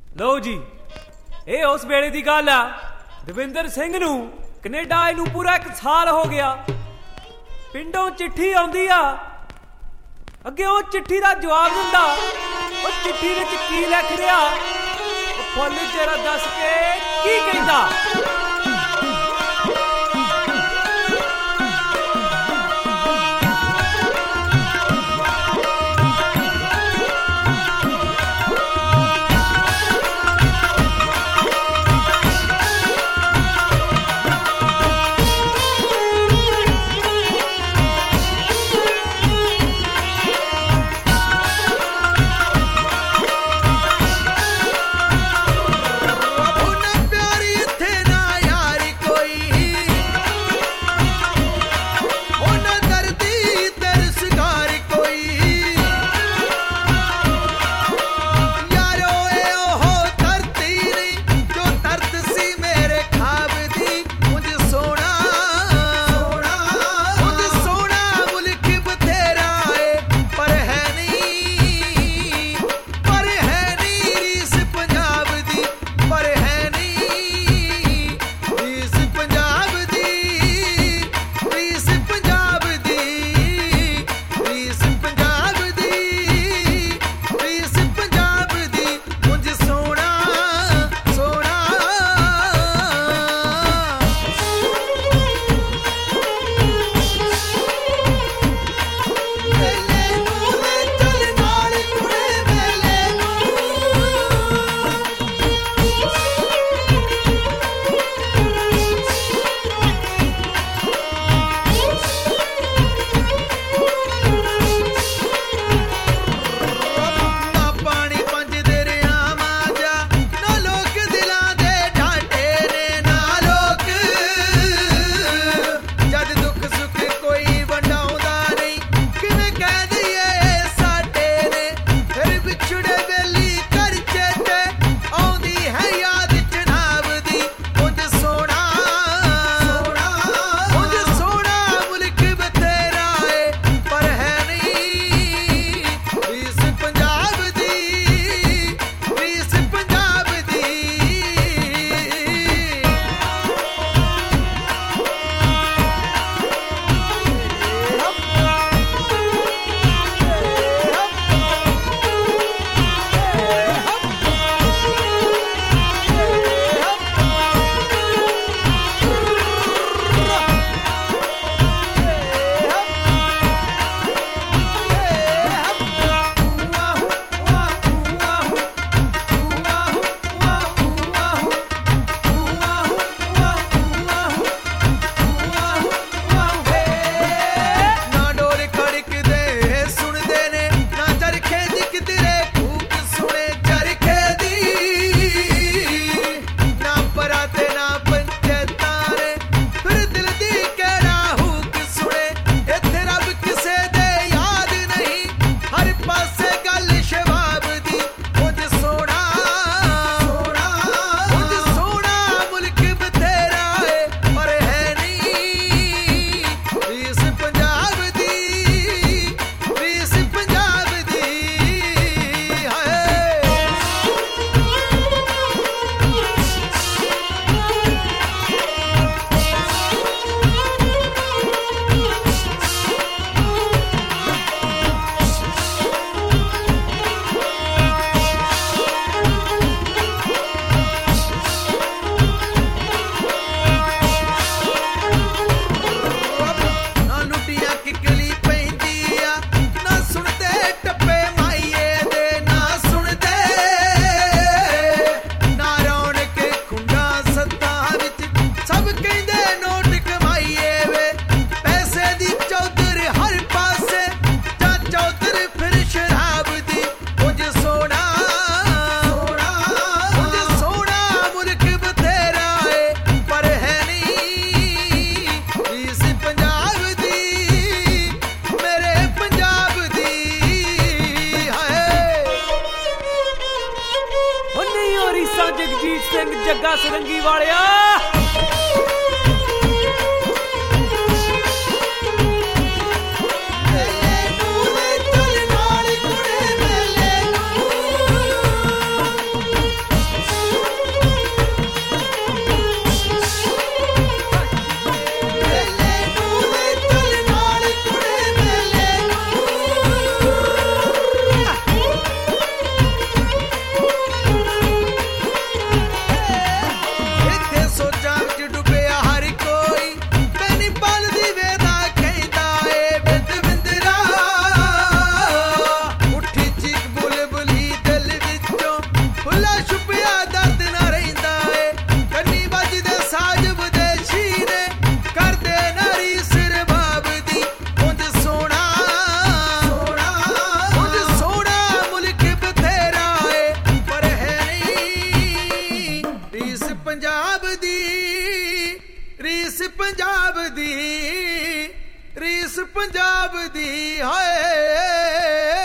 ਲਓ ਜੀ, ਇਹ ਉਸ ਵੇਲੇ ਦੀ ਗੱਲ ਆ। ਦਵਿੰਦਰ ਸਿੰਘ ਨੂੰ ਕੈਨੇਡਾ ਆਏ ਨੂੰ ਪੂਰਾ 1 ਸਾਲ ਹੋ ਗਿਆ। ਪਿੰਡੋਂ ਚਿੱਠੀ ਆਉਂਦੀ ਆ, ਅੱਗੇ ਉਹ ਚਿੱਠੀ ਦਾ ਜਵਾਬ ਦਿੰਦਾ। ਉਹ ਚਿੱਠੀ ਵਿੱਚ ਕੀ ਲਿਖ ਰਿਹਾ, ਉਹ ਫੁੱਲ ਜਰਾ ਦੱਸ ਕੇ ਕੀ ਕਹਿੰਦਾ। ਜਗਜੀਤ ਸਿੰਘ ਜੱਗਾ ਸਰੰਗੀ ਵਾਲਿਆ। ਖੁੱਲਾ ਛੁਪਿਆ ਦਰਦ ਨਾ ਰਹਿੰਦਾ ਏ ਕੰਨੀ ਵੱਜਦੇ ਸਾਜ ਵਿਦੇਸ਼ੀ ਨੇ ਕਰਦੇ ਨਾਰੀ ਸਿਰ ਬਾਬ ਦੀ ਉਂਝ ਸੋਹਣਾ ਮੁਲਕ ਬਥੇਰਾ ਏ ਪਰ ਹੈ ਨਹੀਂ ਰੀਸ ਪੰਜਾਬ ਦੀ ਰੀਸ ਪੰਜਾਬ ਦੀ ਹਾਏ